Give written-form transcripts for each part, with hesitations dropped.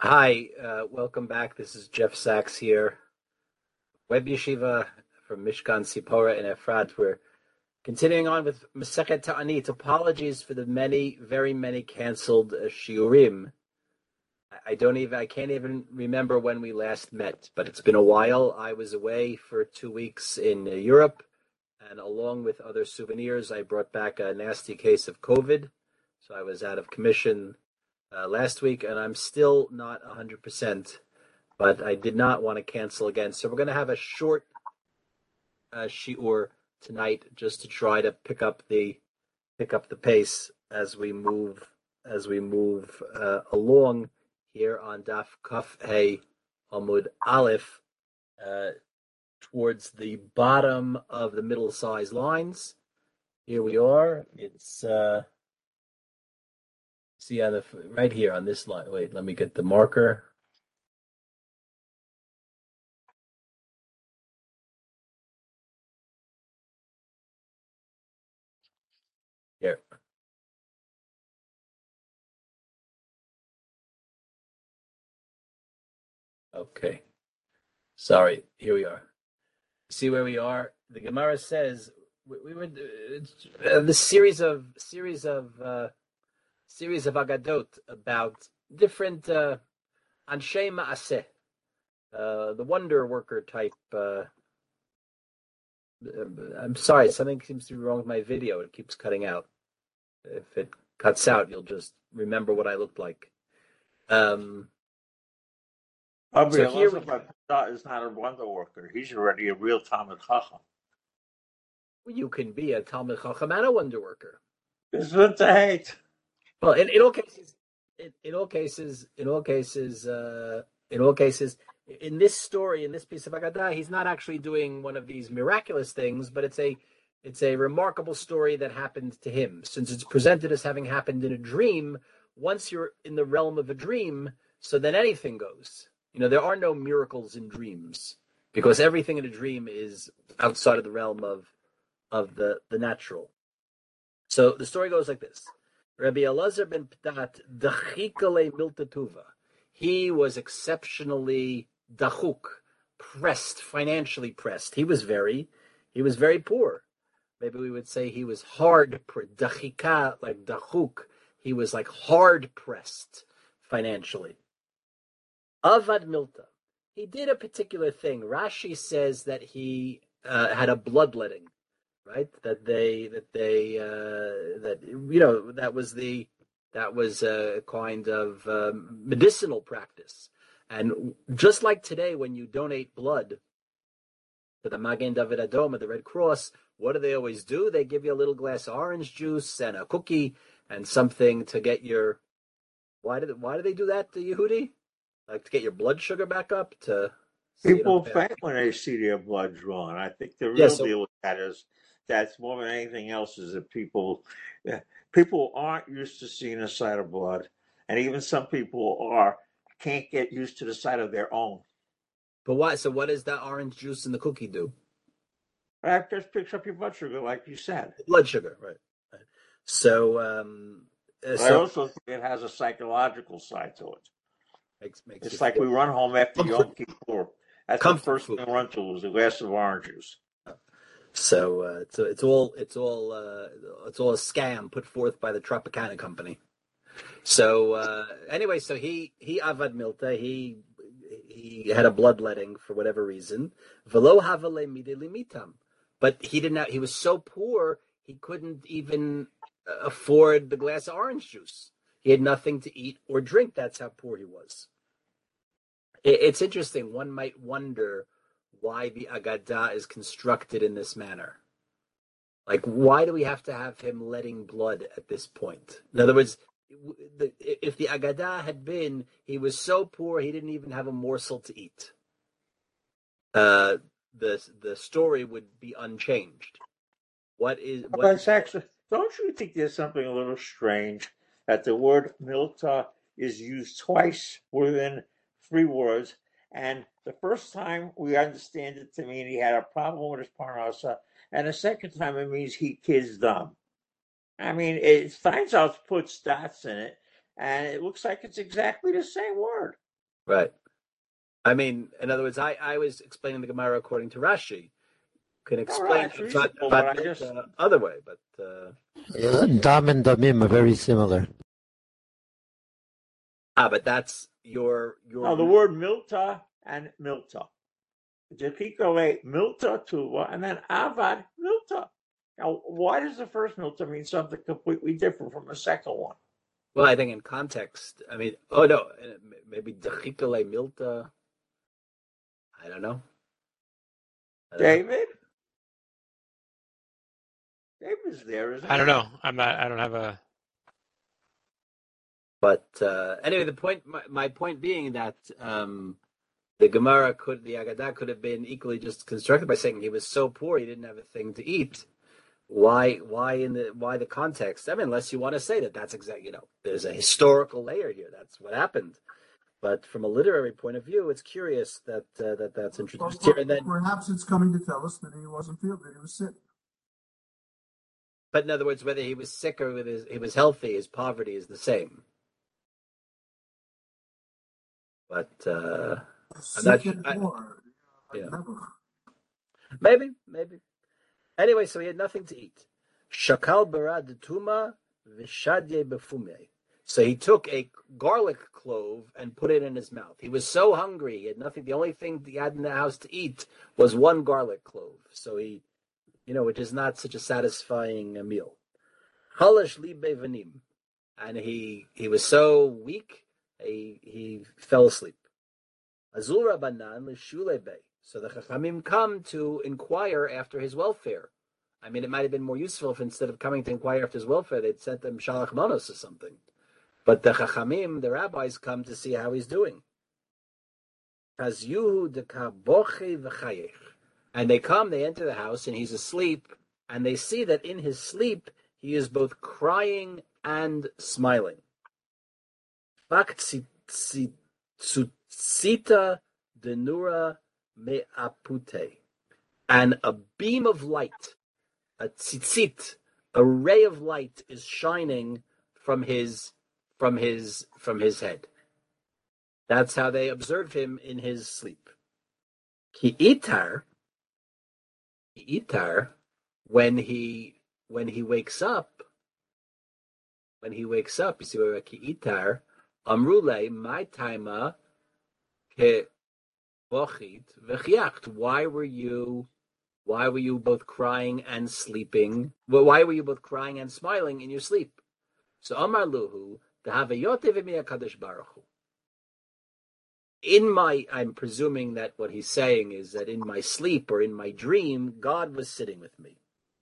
Hi, welcome back. This is Jeff Sachs here, Web Yeshiva from Mishkan Sipora in Efrat. We're continuing on with Masechet Ta'anit. Apologies for the many, very many canceled shiurim. I can't even remember when we last met, but it's been a while. I was away for 2 weeks in Europe, and along with other souvenirs, I brought back a nasty case of COVID. So I was out of commission last week, and I'm still not 100%. But I did not want to cancel again. So we're going to have a short shiur tonight, just to try to pick up the pace as we move along here on Daf Kaf Hey Amud Aleph, uh, towards the bottom of the middle size lines. Here we are. It's see on the right here on this line. Wait, let me get the marker. Here. Okay. Sorry. Here we are. See where we are. The Gemara says we were the series of agadot about different anshe maaseh, the wonder worker type. I'm sorry, something seems to be wrong with my video. It keeps cutting out. If it cuts out, you'll just remember what I looked like. So here we, Elazar is not a wonder worker. He's already a real Talmud Chacham. you can be a Talmud Chacham and a wonder worker. It's what the hate. Well, in all cases, in all cases, in this story, in this piece of Agadah, he's not actually doing one of these miraculous things, but it's a remarkable story that happened to him. Since it's presented as having happened in a dream, once you're in the realm of a dream, so then anything goes. There are no miracles in dreams because everything in a dream is outside of the realm of the natural. So the story goes like this. Rabbi Elazar ben Pdat dachikale miltatuva. He was exceptionally dachuk, pressed, financially pressed. He was very poor. Maybe we would say he was hard, dachika, like dachuk. He was like hard pressed financially. Avad milta. He did a particular thing. Rashi says that he had a bloodletting, right? That was a kind of medicinal practice. And just like today, when you donate blood to the Magen David Adom, the Red Cross, what do they always do? They give you a little glass of orange juice and a cookie and something to get your. Why do they do that to Yehudi? Like to get your blood sugar back up so you don't People have. faint when they see their blood drawn. I think the Yeah. real So deal with that is that's more than anything else is that people aren't used to seeing a sight of blood, and even some people can't get used to the sight of their own. but why? So what does that orange juice and the cookie do? That just picks up your blood sugar, like you said. Blood sugar, right? Right. So, But I so also think it has a psychological side to it. makes you It's like we feel run home after comfort, Yom Kippur. That's the comfort first food. thing we run to is a glass of orange juice. So it's all a scam put forth by the Tropicana company. So anyway, so he avad milta. He had a bloodletting for whatever reason. Velo havale midilimitam, but he didn't. He was so poor he couldn't even afford the glass of orange juice. He had nothing to eat or drink. That's how poor he was. It's interesting. One might wonder why the Agadah is constructed in this manner. Like, why do we have to have him letting blood at this point? In other words, if the Agadah had been, he was so poor he didn't even have a morsel to eat, uh, the story would be unchanged. What is Well, what? that's actually, don't you think there's something a little strange that the word milta is used twice within three words? And the first time we understand it to mean he had a problem with his parnasa, and the second time it means he kids dumb. I mean, it finds out puts dots in it, and it looks like it's exactly the same word. Right. I mean, in other words, I was explaining the Gemara according to Rashi. Can No, no, explain it's if I reasonable, but I meant just other way, but Dam and Damim are very similar. but that's your no, the word milta and milta. Jechikole milta tuva, and then avad milta. Now, why does the first milta mean something completely different from the second one? well, I think in context. I mean, oh no, maybe dechikale milta. I don't know. David? David's there, isn't he? I don't know. I'm not. I don't have a. But anyway, the point. My point being that the Gemara the Agadah could have been equally just constructed by saying he was so poor he didn't have a thing to eat. Why the context? I mean, unless you want to say that that's exactly, there's a historical layer here. That's what happened. But from a literary point of view, it's curious that that's introduced here. And then perhaps it's coming to tell us that he wasn't feeling, that he was sick. But in other words, whether he was sick or whether he was healthy, his poverty is the same. But I'm not sure. Maybe. Anyway, so he had nothing to eat. Shakal bara detuma v'shadye befume. So he took a garlic clove and put it in his mouth. He was so hungry, he had nothing. The only thing he had in the house to eat was one garlic clove. So he, which is not such a satisfying meal. Halash libe vanim. And he was so weak, he fell asleep. Azura banan l'shule bey. So the Chachamim come to inquire after his welfare. I mean, it might have been more useful if instead of coming to inquire after his welfare, they'd sent him Shalach Manos or something. But the Chachamim, the rabbis, come to see how he's doing. And they come, they enter the house, and he's asleep, and they see that in his sleep, he is both crying and smiling. Sita denura me'apute, and a beam of light, a tzitzit, a ray of light is shining from his head. That's how they observe him in his sleep. Ki itar, when he wakes up, you see where ki itar, amrule my taima ke bochit v'chiacht. Why were you both crying and sleeping? Well, why were you both crying and smiling in your sleep? So Amar Luhu, Kadosh Baruch Hu. I'm presuming that what he's saying is that in my sleep or in my dream, God was sitting with me.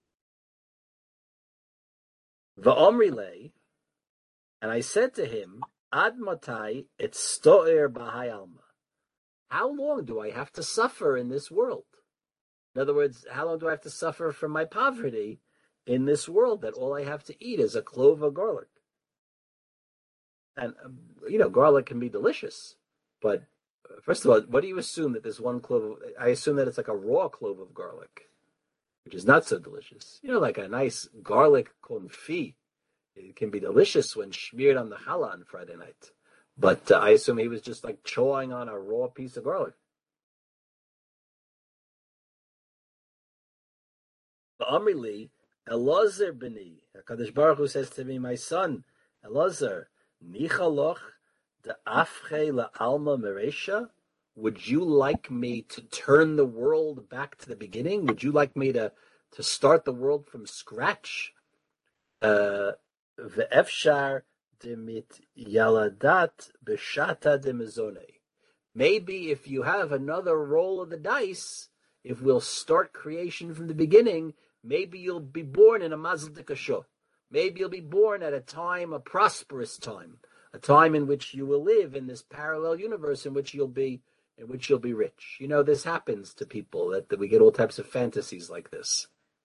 Va'omrile, and I said to him, Ad matai et sto'er b'hai alma. How long do I have to suffer in this world? In other words, how long do I have to suffer from my poverty in this world that all I have to eat is a clove of garlic? And, garlic can be delicious. But first of all, what do you assume that this one clove? I assume that it's like a raw clove of garlic, which is not so delicious. Like a nice garlic confit. It can be delicious when smeared on the challah on Friday night. But I assume he was just like chawing on a raw piece of garlic. Amrili, Elazar b'ni, HaKadosh Baruch Hu says to me, my son, Elazar, Nichaloch de afche la'alma meresha. Would you like me to turn the world back to the beginning? Would you like me to start the world from scratch? Ve'efshar demit yaladat b'shata demizone. Maybe if you have another roll of the dice, if we'll start creation from the beginning, maybe you'll be born in a mazel tikasho. Maybe you'll be born at a prosperous time, a time in which you will live in this parallel universe in which you'll be rich. This happens to people that we get all types of fantasies like this.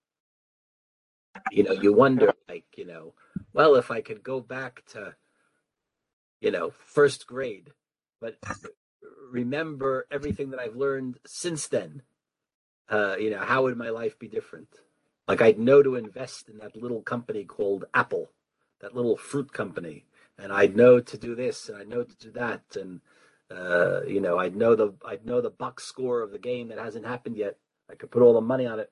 You wonder, well, if I could go back to, first grade, but remember everything that I've learned since then, how would my life be different? Like I'd know to invest in that little company called Apple, that little fruit company, and I'd know to do this and I know to do that, and I'd know the box score of the game that hasn't happened yet. I could put all the money on it.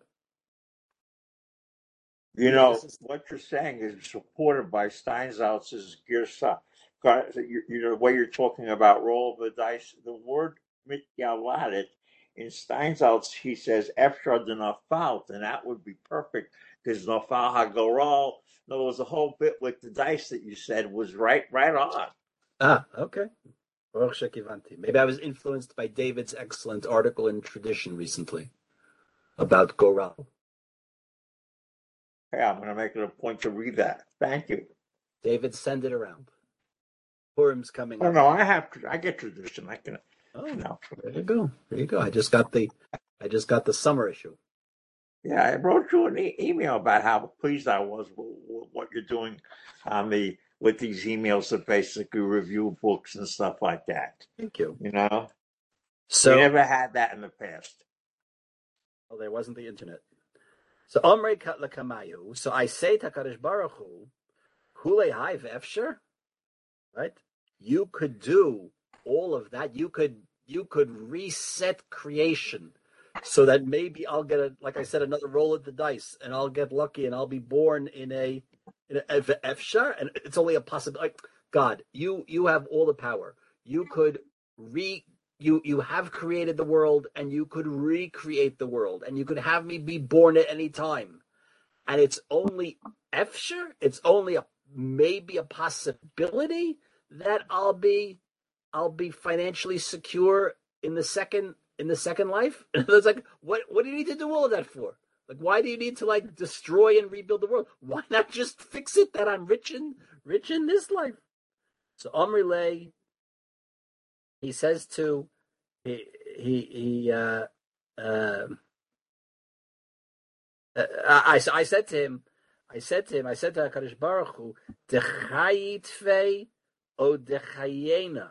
What you're saying is supported by Steinsaltz's Girsa. The way you're talking about roll of the dice, the word mitgaladet in Steinsaltz, he says Efshar de Nafalt, and that would be perfect because Nafal Hagoral. In other words, the whole bit with the dice that you said was right on. Okay. Maybe I was influenced by David's excellent article in Tradition recently about Goral. Hey, I'm going to make it a point to read that. Thank you. David, send it around. Purim's coming up. No, I get Tradition. I can. Oh, no. There you go. I just got the summer issue. Yeah, I wrote you an email about how pleased I was with what you're doing with these emails that basically review books and stuff like that. Thank you. So we never had that in the past. Well, there wasn't the internet. So Omrei Katla Kamayu. So I say to HaKadosh Baruch Hu, Hule Hai V'Efsher, right? You could do all of that. You could reset creation so that maybe I'll get another roll of the dice, and I'll get lucky, and I'll be born in a Efshar, and it's only a possibility. Like, God, you have all the power. You could you have created the world, and you could recreate the world, and you could have me be born at any time, and it's only Efshar. It's only maybe a possibility that I'll be financially secure in the second life. It's like, what do you need to do all of that for? Like, why do you need to destroy and rebuild the world? Why not just fix it that I'm rich in this life? So Omri Lay, he says to I said to HaKadosh Baruch Hu, Dechayitve o Dechayena.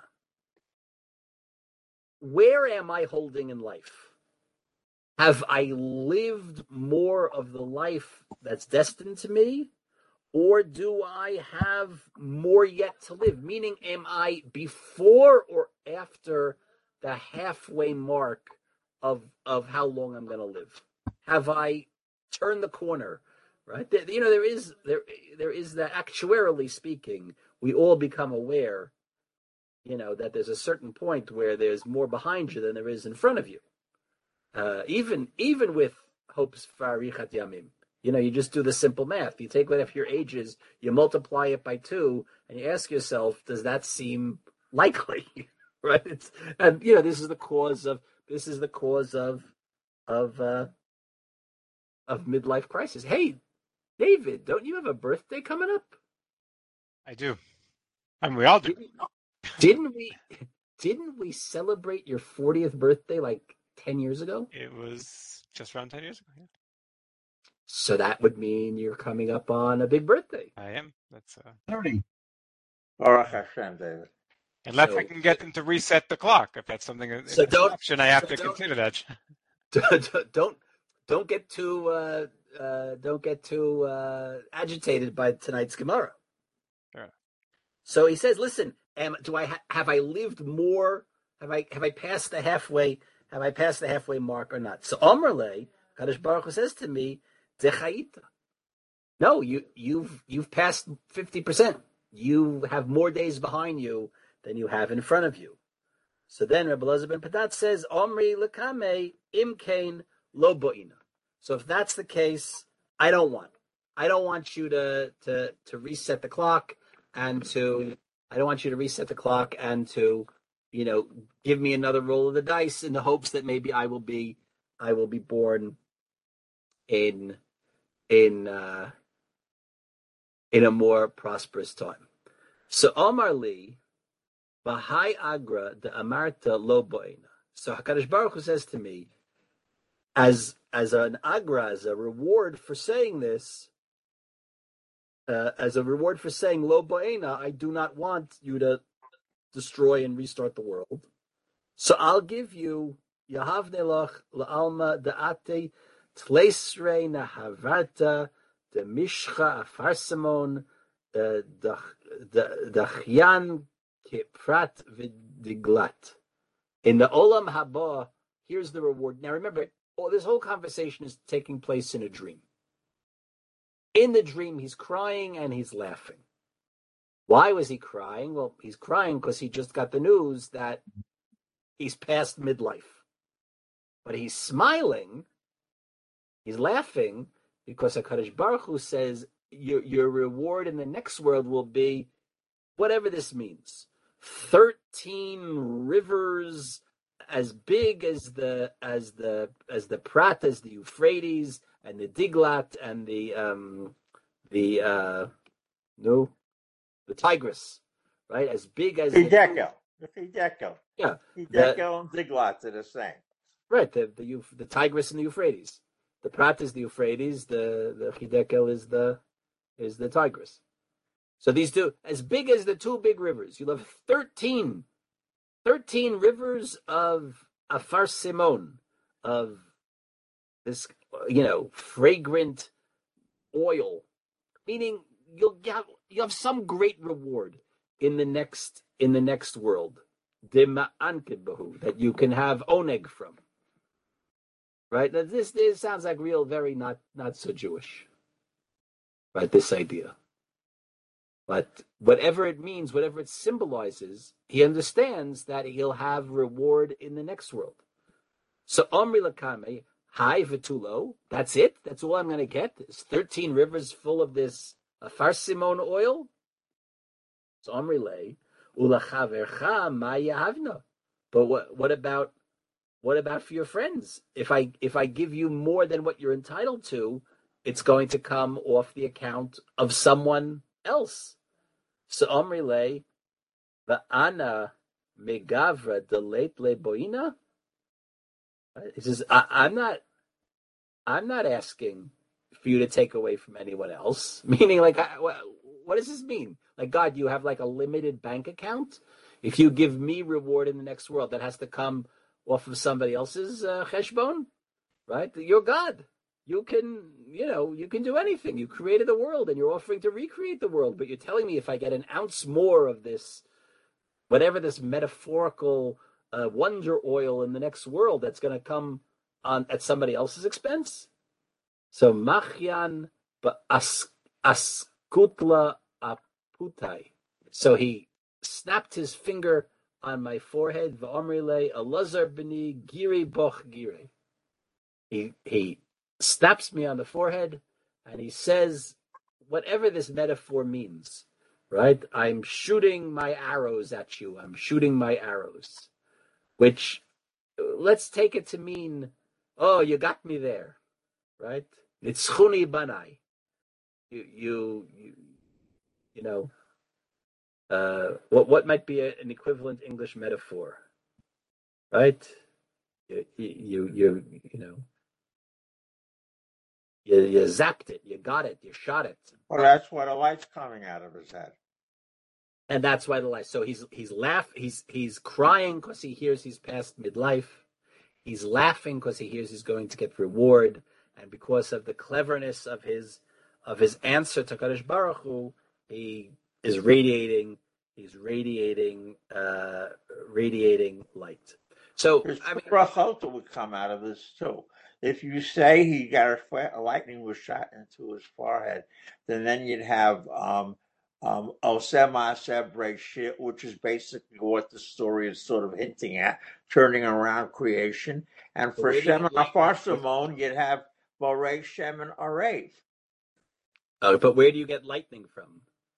Where am I holding in life? Have I lived more of the life that's destined to me? Or do I have more yet to live? Meaning, am I before or after the halfway mark of how long I'm going to live? Have I turned the corner? Right? There is that, actuarially speaking, we all become aware, that there's a certain point where there's more behind you than there is in front of you. Even with hopes for Arichat Yamim. You just do the simple math. You take whatever your age is, you multiply it by 2, and you ask yourself, does that seem likely? Right? This is the cause of midlife crisis. Hey, David, don't you have a birthday coming up? I do. I mean, we all do. Didn't we celebrate your 40th birthday 10 years ago? It was just around 10 years ago. Yeah. So that would mean you're coming up on a big birthday. I am. That's 30. Baruch Hashem, David. Unless I can get them to reset the clock. If that's something, an option, I have to consider that. Don't get too agitated by tonight's Gemara. Sure. So he says, "Listen, have I lived more? Have I passed the halfway? Have I passed the halfway mark or not?" So Amrle, Kadosh Baruch Hu says to me, "Dechayita." No, you've passed 50%. You have more days behind you than you have in front of you. So then Rebbe Elazar ben Padat says, Omri lekame imkain lo bo'ina. So if that's the case, I don't want you to reset the clock and to give me another roll of the dice in the hopes that maybe I will be born in a more prosperous time. So Omar Li, Bahai Agra de Amarta Lo Bo'ina. So HaKadosh Baruch Hu says to me, as an agra, as a reward for saying this, as a reward for saying Lo Bo'ina, I do not want you to destroy and restart the world. So I'll give you Yahavnelach La'alma Da'ate Tlesre Nahavarta De Mishcha Afarsamon Dachyan Kiprat diglat. In the Olam Haba, here's the reward. Now remember, this whole conversation is taking place in a dream. In the dream, he's crying and he's laughing. Why was he crying? Well, he's crying because he just got the news that he's past midlife. But he's smiling, he's laughing, because HaKadosh Baruch Hu says your reward in the next world will be whatever this means. 13 rivers as big as the Prat, as the Euphrates, and the Diglat, and the Tigris, right? As big as Hideko. Yeah. Hideko and Diglat are the same. Right, the Tigris and the Euphrates. The Prat is the Euphrates, the Hiddekel is the Tigris. So these two, as big as the two big rivers, you'll have 13 rivers of Afar Simon, of this, fragrant oil, meaning you'll have some great reward in the next world, that you can have oneg from. Right? Now, this sounds like very not so Jewish. Right? This idea. But whatever it means, whatever it symbolizes, he understands that he'll have reward in the next world. So Omri Lakame, Hai Vitulo, that's it? That's all I'm going to get? There's 13 rivers full of this Afar Simon oil? So Omri Le, Ulachavercha Ma Yahavna. But what about for your friends? If I give you more than what you're entitled to, it's going to come off the account of someone else. So Omri Le, Va'ana Megavra Delate Le Boina. He says, I'm not asking for you to take away from anyone else. Meaning, like, what does this mean? Like, God, you have like a limited bank account? If you give me reward in the next world, that has to come off of somebody else's cheshbon, right? You're God. You can do anything. You created the world, and you're offering to recreate the world. But you're telling me if I get an ounce more of this, whatever this metaphorical wonder oil in the next world, that's going to come at somebody else's expense. So machyan askutla aputai. So he snapped his finger on my forehead. Va'omrile Elazar b'ni giri boch gire. He snaps me on the forehead, and he says, whatever this metaphor means, right? I'm shooting my arrows at you. I'm shooting my arrows, which let's take it to mean, oh, you got me there, right? It's chuni banai. You know. What might be an equivalent English metaphor, right? You zapped it, you got it, you shot it. Well, that's why the light's coming out of his head, and that's why the light. So he's crying because he hears he's past midlife. He's laughing because he hears he's going to get reward, and because of the cleverness of his answer to Kadosh Baruch Hu, he is radiating. He's radiating light. So his brachota would come out of this too. If you say he got a lightning was shot into his forehead, then you'd have Oseh Ma'aseh Breshit, which is basically what the story is sort of hinting at, turning around creation. And for Shem and Afar Simon, you'd have Borei Shem and Arev. But where do you get lightning from?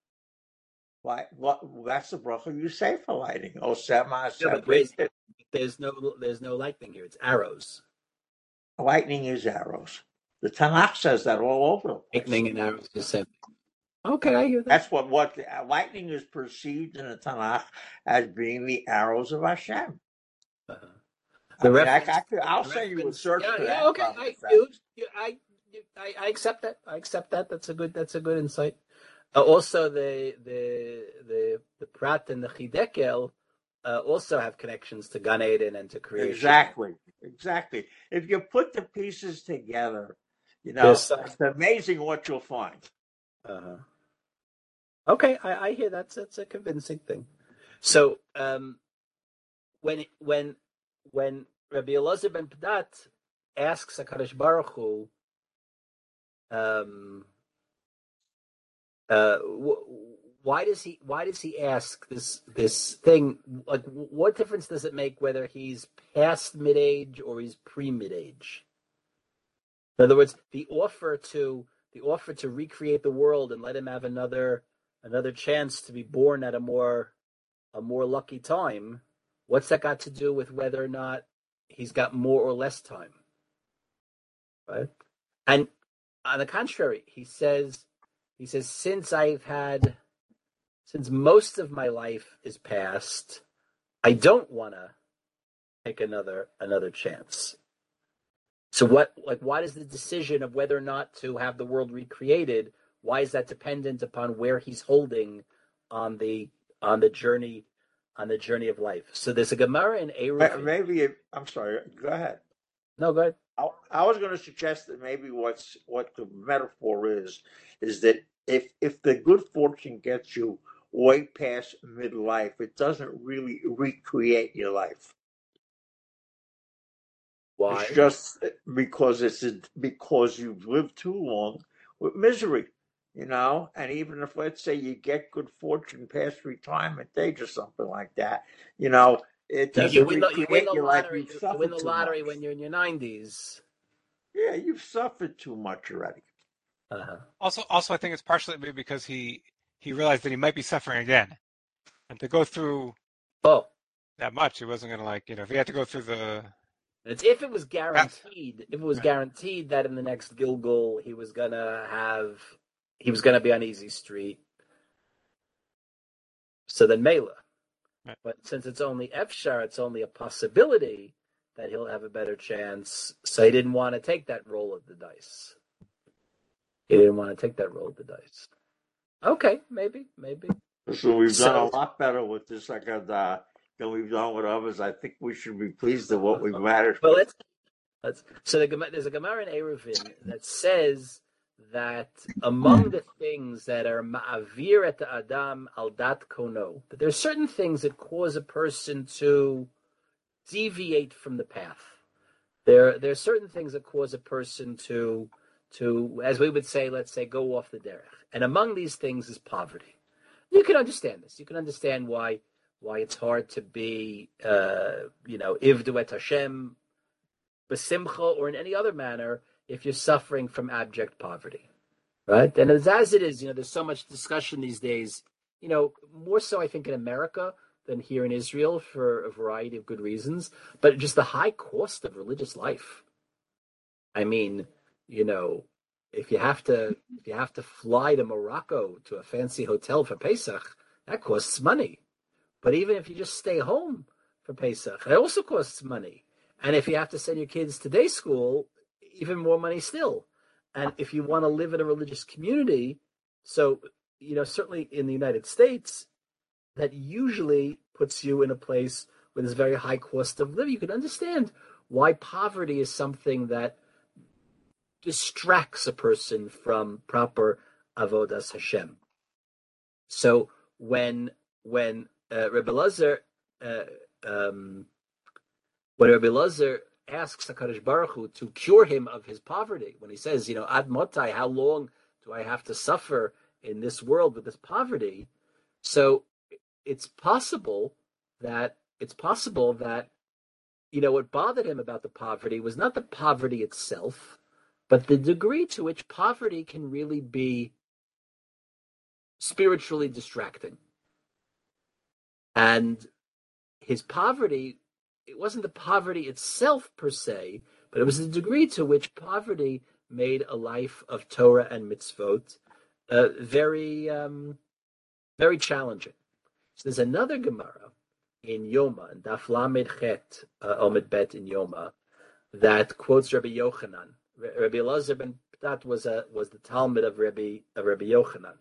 That's the bracha you say for lightning. Oseh Ma'aseh Breshit. There's no lightning here. It's arrows. Lightning is arrows. The Tanakh says that all over the place. Lightning and arrows is the same. Okay, I hear that. That's what lightning is perceived in the Tanakh as being the arrows of Hashem. I'll send you a search for that. Okay, I accept that. I accept that. That's a good insight. Also, the Prat and the Chidekel also have connections to Gan Eden and to creation. Exactly. If you put the pieces together, it's amazing what you'll find. Okay, I hear that's a convincing thing. So when Rabbi Elazar ben Padat asks HaKadosh Baruch Hu, why does he ask this thing? Like, what difference does it make whether he's past mid-age or he's pre-mid-age? In other words, the offer to recreate the world and let him have another chance to be born at a more lucky time. What's that got to do with whether or not he's got more or less time? Right? And on the contrary, he says, since most of my life is past, I don't want to take another chance. So why does the decision of whether or not to have the world recreated, why is that dependent upon where he's holding on the journey of life? So there's a Gemara in Eruvin. I'm sorry. Go ahead. No, go ahead. I was going to suggest that maybe what the metaphor is that if the good fortune gets you way past midlife, it doesn't really recreate your life. Why? It's just because you've lived too long with misery, And even if, let's say, you get good fortune past retirement age or something like that, it doesn't you win recreate the your life. lottery. You win the lottery when you're in your 90s. Yeah, you've suffered too much already. Uh-huh. Also, I think it's partially because he realized that he might be suffering again, and to go through that much, he wasn't going to if he had to go through the. It's if it was guaranteed. If it was guaranteed that in the next Gilgul he was gonna be on Easy Street. So then Mela. Right. But since it's only Efshar, it's only a possibility that he'll have a better chance. So he didn't want to take that roll of the dice. Okay, maybe. So we've done a lot better with this than we've done with others. I think we should be pleased with what we've managed. Well, so there's a Gemara in Eruvin that says that among the things that are ma'avir et adam al dat kono, that there's certain things that cause a person to deviate from the path. There's certain things that cause a person to, as we would say, let's say, go off the derech. And among these things is poverty. You can understand this. You can understand why it's hard to be, ivdu et Hashem, besimcha, or in any other manner if you're suffering from abject poverty, right? And as it is, there's so much discussion these days, more so I think in America than here in Israel for a variety of good reasons, but just the high cost of religious life. I mean, if you have to fly to Morocco to a fancy hotel for Pesach, that costs money. But even if you just stay home for Pesach, it also costs money. And if you have to send your kids to day school, even more money still. And if you want to live in a religious community, so, certainly in the United States, that usually puts you in a place where there's very high cost of living. You can understand why poverty is something that distracts a person from proper avodas Hashem. So when Rabbi Elazar asks HaKadosh Baruch Hu to cure him of his poverty, when he says, Ad Motai, how long do I have to suffer in this world with this poverty? So it's possible that what bothered him about the poverty was not the poverty itself, but the degree to which poverty can really be spiritually distracting. And his poverty, it wasn't the poverty itself per se, but it was the degree to which poverty made a life of Torah and mitzvot very, very challenging. So there's another Gemara in Yoma, in Daf Lamed Chet, Omid Bet in Yoma, that quotes Rabbi Yochanan. Rabbi Elazar ben Padat was the Talmud of Rabbi Yochanan.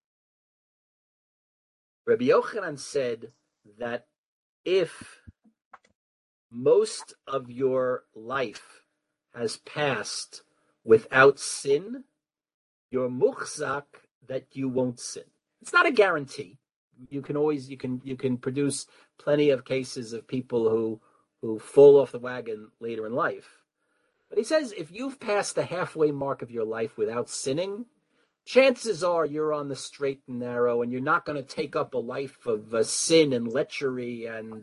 Rabbi Yochanan said that if most of your life has passed without sin, you're muchzak that you won't sin. It's not a guarantee. you can produce plenty of cases of people who fall off the wagon later in life. But he says if you've passed the halfway mark of your life without sinning, chances are you're on the straight and narrow, and you're not going to take up a life of sin and lechery and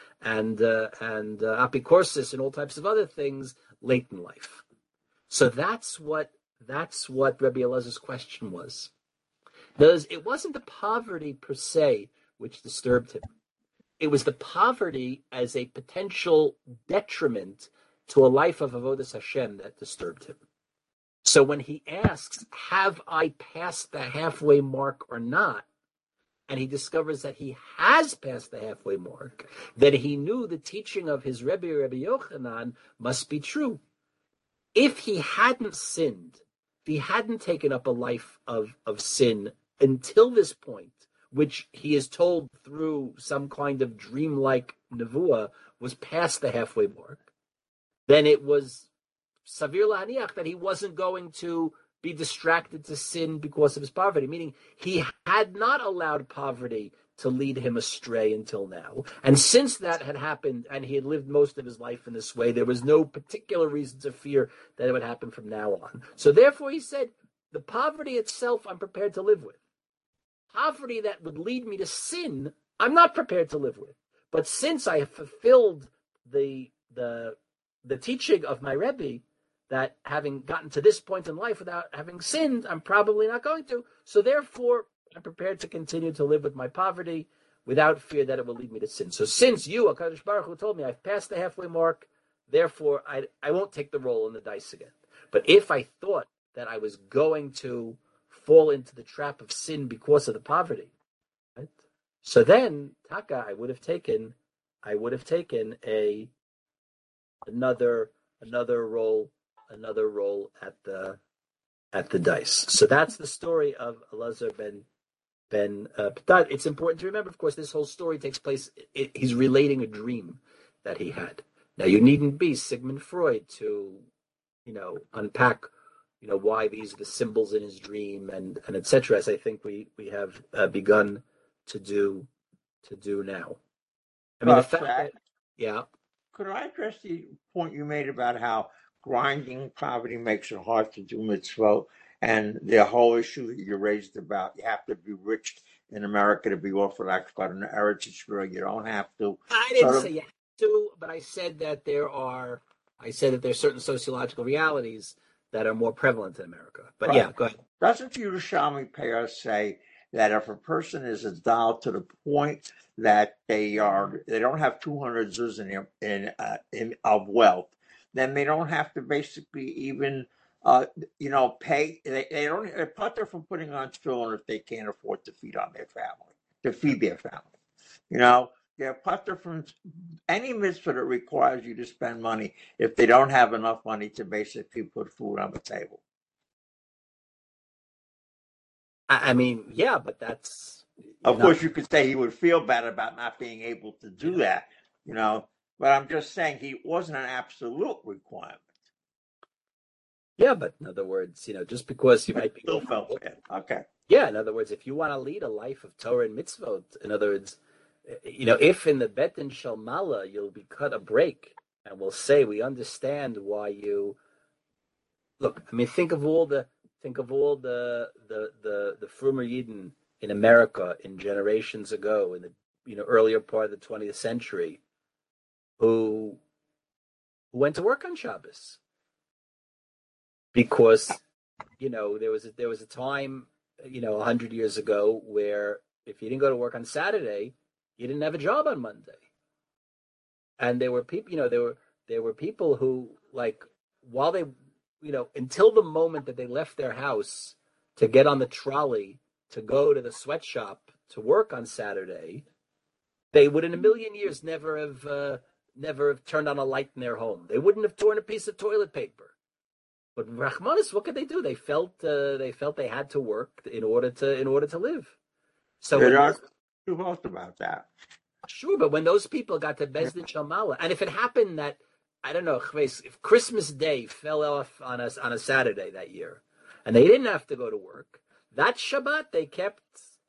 apicorsis and all types of other things late in life. So that's what Rabbi Elazar's question was. It wasn't the poverty per se which disturbed him. It was the poverty as a potential detriment to a life of Avodas Hashem that disturbed him. So when he asks, have I passed the halfway mark or not, and he discovers that he has passed the halfway mark, that he knew the teaching of his Rebbe Yochanan must be true. If he hadn't sinned, if he hadn't taken up a life of sin until this point, which he is told through some kind of dreamlike nevuah was past the halfway mark, then it was Savir Lahaniach that he wasn't going to be distracted to sin because of his poverty, meaning he had not allowed poverty to lead him astray until now. And since that had happened and he had lived most of his life in this way, there was no particular reason to fear that it would happen from now on. So therefore he said, the poverty itself I'm prepared to live with. Poverty that would lead me to sin, I'm not prepared to live with. But since I have fulfilled the teaching of my Rebbe, that having gotten to this point in life without having sinned, I'm probably not going to. So therefore, I'm prepared to continue to live with my poverty without fear that it will lead me to sin. So since you, HaKadosh Baruch Hu, told me I've passed the halfway mark, therefore I won't take the roll in the dice again. But if I thought that I was going to fall into the trap of sin because of the poverty, right? So then, Taka, I would have taken another roll at the dice. So that's the story of Elazar ben Patat. It's important to remember, of course, this whole story takes place. He's relating a dream that he had. Now, you needn't be Sigmund Freud to, unpack, why these are the symbols in his dream and etc. As I think we have begun to do now. I mean, the fact that, yeah. Could I address the point you made about how grinding poverty makes it hard to do mitzvot, and the whole issue that you raised about you have to be rich in America to be Orthodox, but in Eretz Yisrael you don't have to. I didn't say you have to, but I said that there's certain sociological realities that are more prevalent in America. But right. Yeah, go ahead. Doesn't Yerushalmi Peiros say that if a person is a doll to the point that they don't have 200 zuz in of wealth, then they don't have to basically even pay. They don't putter from putting on tefillin if they can't afford to feed their family. They're putter from any mitzvah that requires you to spend money if they don't have enough money to basically put food on the table. I mean, yeah, but that's... Of course, you could say he would feel bad about not being able to do that, but I'm just saying he wasn't an absolute requirement. Yeah, but in other words, just because you might be... Still felt bad. Okay. Yeah, in other words, if you want to lead a life of Torah and mitzvot, in other words, if in the Bet Din Shel Mala you'll be cut a break, and we'll say we understand why you... Look, I mean, think of all the Frumer Yidden in America in generations ago, in the earlier part of the 20th century, who went to work on Shabbos because there was a time 100 years ago where if you didn't go to work on Saturday, you didn't have a job on Monday, and there were people there were people who, like, while they until the moment that they left their house to get on the trolley to go to the sweatshop to work on Saturday, they would in a million years never have turned on a light in their home. They wouldn't have torn a piece of toilet paper. But Rachmanis, what could they do? They felt they had to work in order to live. So there are two votes about that. Sure, but when those people got to Beis Din Shel Mala, and if it happened that, I don't know, if Christmas Day fell off on a Saturday that year, and they didn't have to go to work, that Shabbat they kept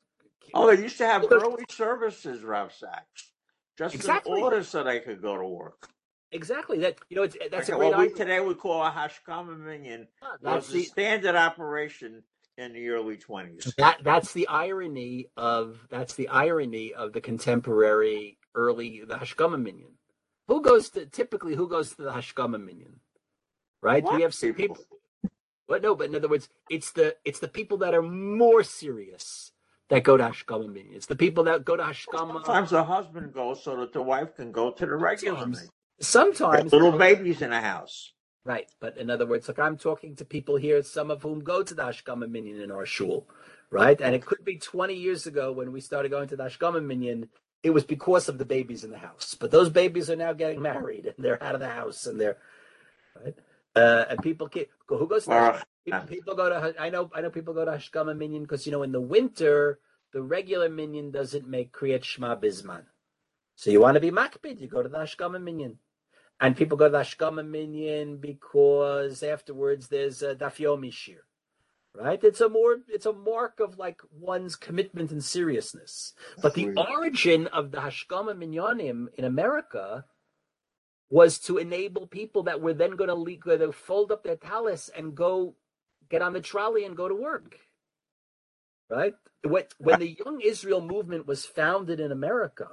Oh, they used to have early services, Rav Sachs, just Exactly. in order so they could go to work. Exactly. That's Okay, a great what we idea. today would call a Hashkama Minyan was That's the standard operation in the early 20s. That's the irony of the contemporary the Hashkama Minyan. Who goes to the Hashkama Minyan? Right? What We have some people. But no, but in other words, it's the people that are more serious that go to Hashkama Minyan. It's the people that go to Hashkama. Sometimes the husband goes so that the wife can go to the regular Minyan. Sometimes little babies in a house. Right, but in other words, like I'm talking to people here, some of whom go to the Hashkama Minyan in our shul, right? And it could be 20 years ago when we started going to the Hashkama Minyan, it was because of the babies in the house. But those babies are now getting married and they're out of the house and they're right. And people who goes to people go to I know people go to Hashkama Minyan because in the winter the regular Minyan doesn't make Kriyat Shema Bisman, so you want to be makpid, you go to the Hashkama Minyan. And people go to the Hashkama Minyan because afterwards there's a Daf Yomi Shir, right? It's a mark of like one's commitment and seriousness. But the origin of the Hashkama Minyanim in America was to enable people that were then going to fold up their talis and go get on the trolley and go to work, right? When the Young Israel movement was founded in America,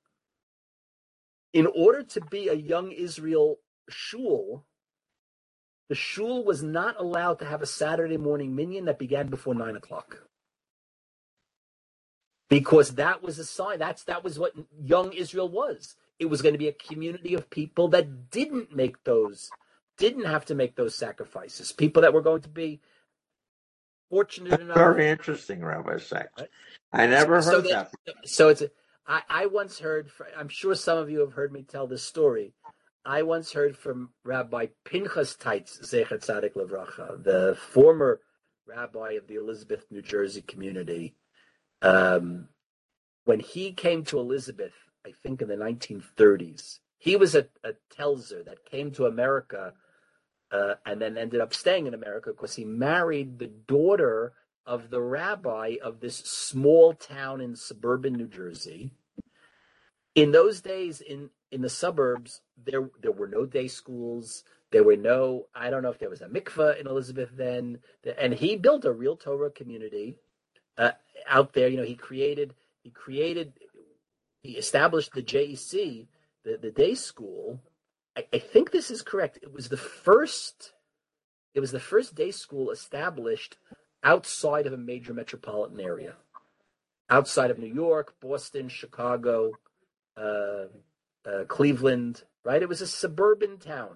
in order to be a Young Israel shul, the shul was not allowed to have a Saturday morning minyan that began before 9:00, because that was a sign. That was what Young Israel was. It was going to be a community of people that didn't have to make those sacrifices. People that were going to be fortunate enough. Very interesting, Rabbi Sachs. Right? I never heard that. So I once heard, I'm sure some of you have heard me tell this story. I once heard from Rabbi Pinchas Teitz, Zecher Tzadik Levracha, the former rabbi of the Elizabeth, New Jersey community. When he came to Elizabeth, I think in the 1930s, he was a Telzer that came to America and then ended up staying in America because he married the daughter of the rabbi of this small town in suburban New Jersey. In those days, in the suburbs, there were no day schools. There were no, I don't know if there was a mikveh in Elizabeth then. And he built a real Torah community out there. He established the JEC, the day school. I think this is correct. It was the first day school established outside of a major metropolitan area, outside of New York, Boston, Chicago, Cleveland, right? It was a suburban town.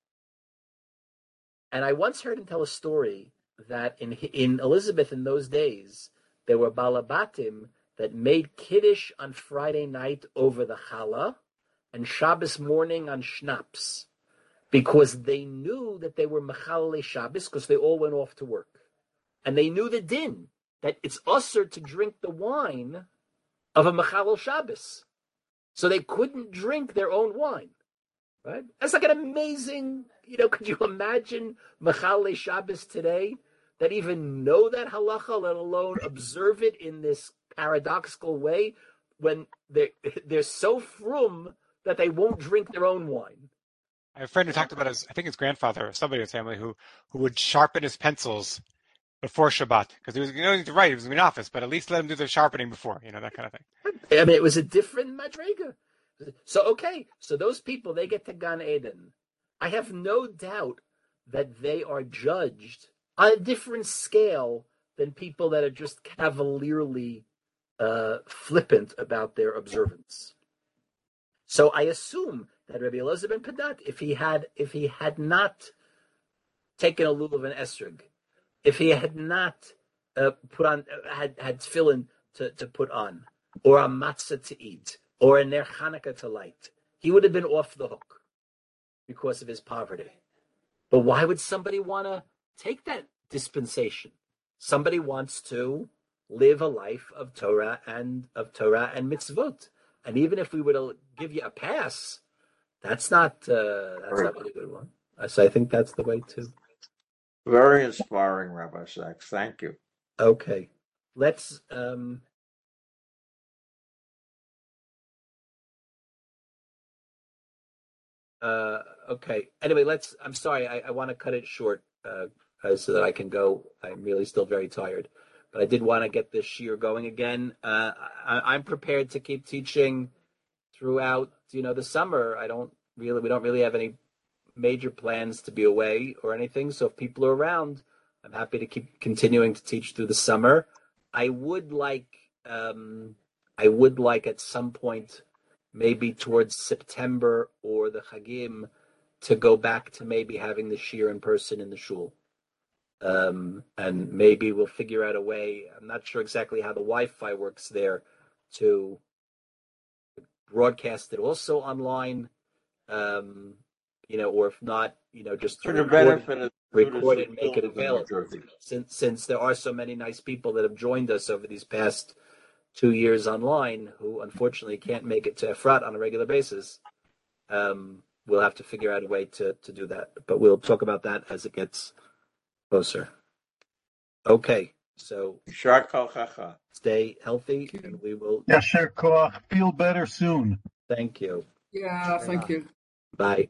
And I once heard him tell a story that in Elizabeth in those days, there were balabatim that made kiddush on Friday night over the challah and Shabbos morning on schnapps, because they knew that they were mechalei Shabbos because they all went off to work. And they knew the din, that it's usher to drink the wine of a mechalel Shabbos. So they couldn't drink their own wine, right? That's like an amazing, could you imagine mechalei Shabbos today that even know that halacha, let alone observe it in this paradoxical way, when they're so frum that they won't drink their own wine. I have a friend who talked about his grandfather, or somebody in his family, who would sharpen his pencils before Shabbat, because he was going to write, he was in the office, but at least let him do the sharpening before, that kind of thing. I mean, it was a different madrega. So those people, they get to Gan Eden. I have no doubt that they are judged on a different scale than people that are just cavalierly flippant about their observance. So I assume that Rabbi Elazar ben Padat, if he had not taken a lulav and esrog, if he had not put on had tefillin to put on, or a matzah to eat, or a ner Chanukah to light, he would have been off the hook because of his poverty. But why would somebody want to take that dispensation? Somebody wants to live a life of Torah and mitzvot. And even if we were to give you a pass, that's not really a good one. So I think that's the way to. Very inspiring, Rabbi Sachs. Thank you. Okay, let's Okay. Anyway, I'm sorry. I want to cut it short so that I can go. I'm really still very tired. But I did want to get this year going again. I'm prepared to keep teaching throughout, the summer. We don't really have any major plans to be away or anything. So if people are around, I'm happy to keep continuing to teach through the summer. I would like at some point, maybe towards September or the Chagim, to go back to maybe having the shir in person in the shul. And maybe we'll figure out a way. I'm not sure exactly how the Wi-Fi works there to broadcast it also online, or if not, just For the benefit of record it and make it in New available. Jersey. Since there are so many nice people that have joined us over these past 2 years online who unfortunately can't make it to Efrat on a regular basis, we'll have to figure out a way to do that. But we'll talk about that as it gets closer. Okay, so stay healthy, and we will. Yasher Koach. Feel better soon. Thank you. Yeah, thank you. Bye.